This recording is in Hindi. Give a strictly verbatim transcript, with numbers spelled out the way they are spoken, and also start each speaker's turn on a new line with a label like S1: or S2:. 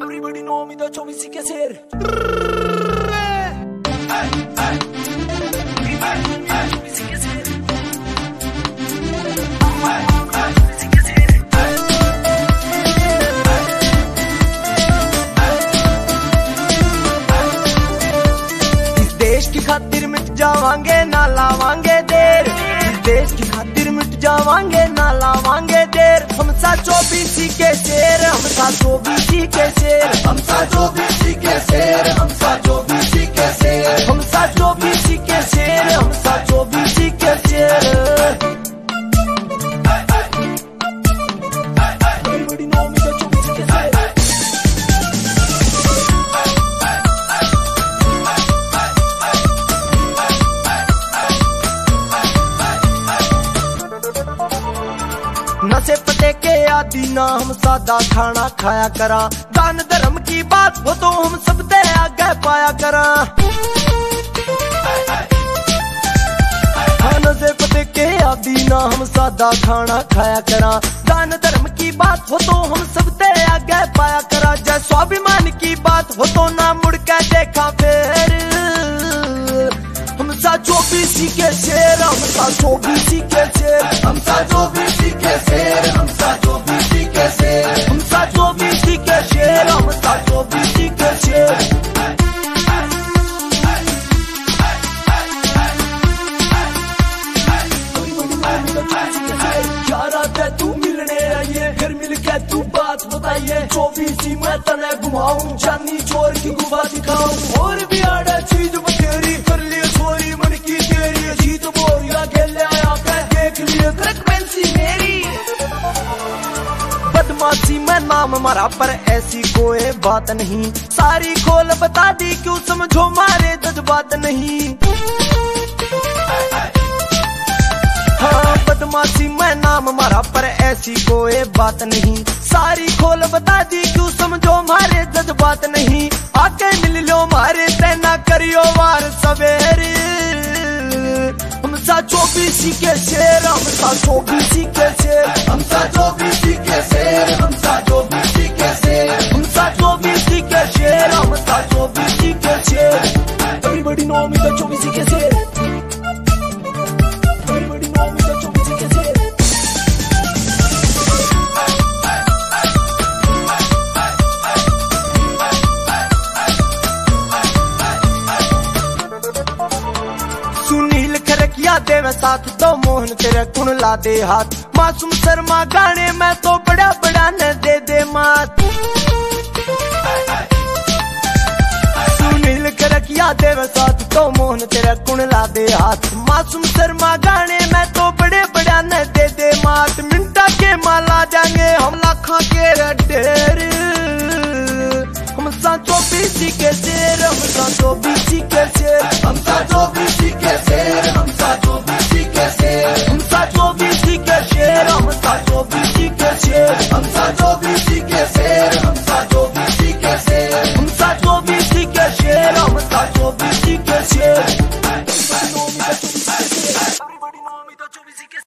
S1: Everybody know me, the चौबीस के शेर। इस देश की खातिर मिट जावांगे ना लावांगे देर, इस देश की खातिर मिट जावांगे ना लावांगे देर। हम सा चौबीसी के शेर, हम सा चौबीसी के शेर,
S2: हम सा चौबीसी के शेर, हम सा चौबीसी के शेर,
S1: हम सा चौबीसी के शेर, हम सा चौबीसी के शेर। Everybody know me, the चौबीसी के शेर। नशे पते के आदि ना हम सादा खाना खाया करा, दान धर्म की बात हो तो हम सब दे आगे पाया करा। हाँ, नशे पते के आदि ना हम सादा खाना खाया करा, दान धर्म की बात हो तो हम सब दे आगे पाया करा। जय स्वाभिमान की बात हो तो ना मुड़ के देखा फिर। हम सा चौबीसी के शेर, हम सा चौबीसी के शेर,
S2: हम सा चौबीसी के शेर, हम सा चौबीसी के शेर,
S1: हम सा चौबीसी के शेर, हम सा चौबीसी के शेर। यार आते तू मिलने आइए, फिर मिल के तू बात बताइए। चौबीसी मैं तने घुमाऊं, चांदी चोर की गुफा दिखाऊं। और भी आड़ा चीज बतेरी, कर लिए छोरी मन की तेरी। जीत बोरिया खेल आया कर देख लिए फ्रीक्वेंसी मेरी। बदमाशी में नाम मारा पर ऐसी कोई बात नहीं, सारी खोल बता दी क्यों समझो मारे जज्बात नहीं। हाँ, बदमाशी में नाम मारा पर ऐसी कोई बात नहीं, सारी खोल बता दी क्यों समझो मारे जज्बात नहीं। आके मिल लो मारे तेना करियो वार सवेरे। हम सा चौबीसी के शेर, हम सा चौबीसी के शेर,
S2: हम सा चौबीसी के शेर, हम सा चौबीसी के शेर,
S1: हम सा चौबीसी के शेर, हम सा चौबीसी के शेर। Everybody know me, the चौबीसी के शेर। Everybody know me, the चौबीसी के शेर। सुनील खरकिया देवे साथ तो मोहन तेरे गुण ला दे हाथ। मासूम शर्मा गाने में तो बड़ा बड़ा न दे दे मात। सुनील खरकिया देवे साथ तो मोहन तेरे गुण ला दे हाथ। मासूम शर्मा गाने में तो बड़ा